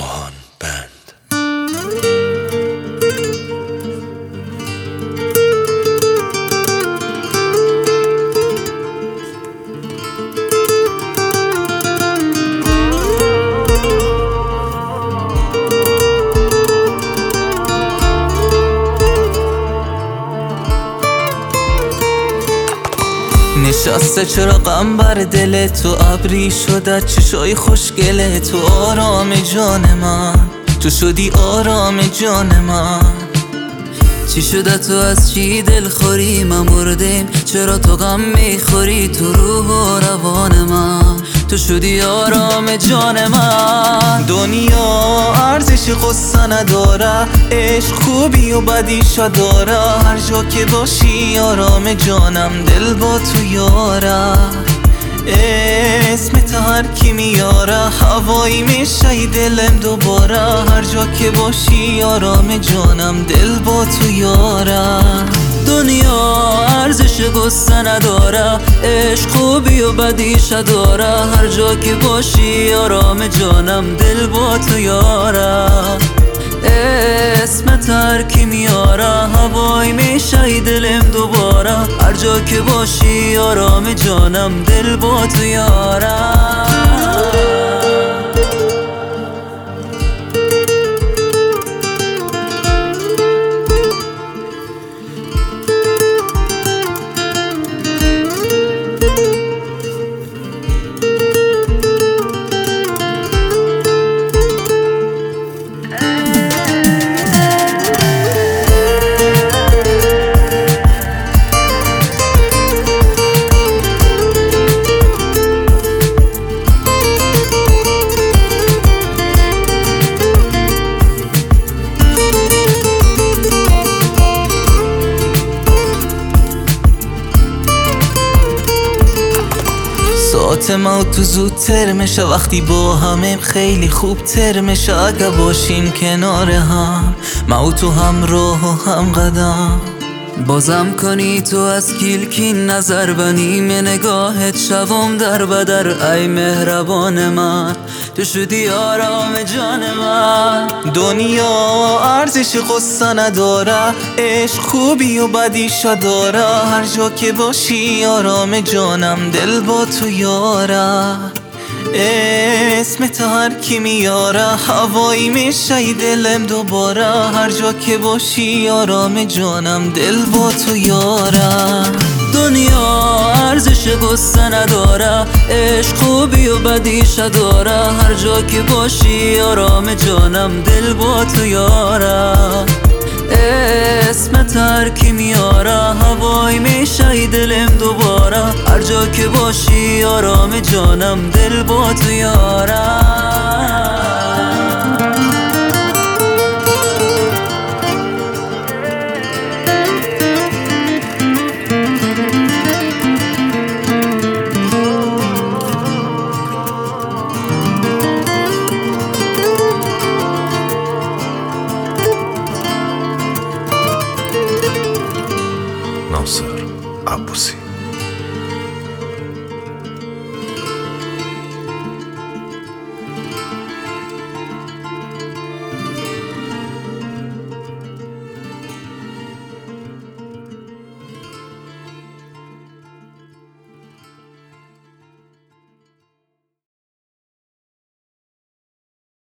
ناگهان بند. نشسته چرا غم بر دل تو، ابری شده چشای خوشگله تو، آرام جان من تو شدی آرام جان من. چی شده تو از چی دلخوری؟ من مردیم چرا تو غم میخوری؟ تو روح و روان من تو شدی آرام جان من. دنیا ارزش قصه نداره، عشق خوبی و بدیش داره، هر جا که باشی آرام جانم دل با تو یاره. اسمت هر کی میاره هوایی میشه دلم دوباره، هر جا که باشی آرام جانم دل با تو یاره. دنیا ارزش قصه نداره، عشق خوبی و بدیش داره، هر جا که باشی آرام جانم دل با تو یاره. اسمت هر کی میاره هوایی میشه دلم دوباره، هر جا که باشی آرام جانم دل با تو یاره. ساعت ما تو زودتر میشه، وقتی با همیم خیلی خوب تر میشه، اگه باشیم کنار هم ما و تو هم راه و هم قدم. بازم کنی تو از کلکی نظر بنیم نگاهت شوم در بدر، ای مهربان من تو شدی آرام جان من. دنیا ارزش قصه نداره، عشق خوبی و بدیش داره، هر جا که باشی آرام جانم دل با تو یاره. اسمت هر کی میاره هوایی میشه دلم دوباره، هر جا که باشی آرام جانم دل با تو یاره. دنیا ارزش قصه نداره، عشق خوبی و بدیش داره، هر جا که باشی آرام جانم دل با تو یاره. اسمت هر کی میاره هوایی میشه دلم دوباره، هر جا که باشی آرام جانم دل با تو یاره.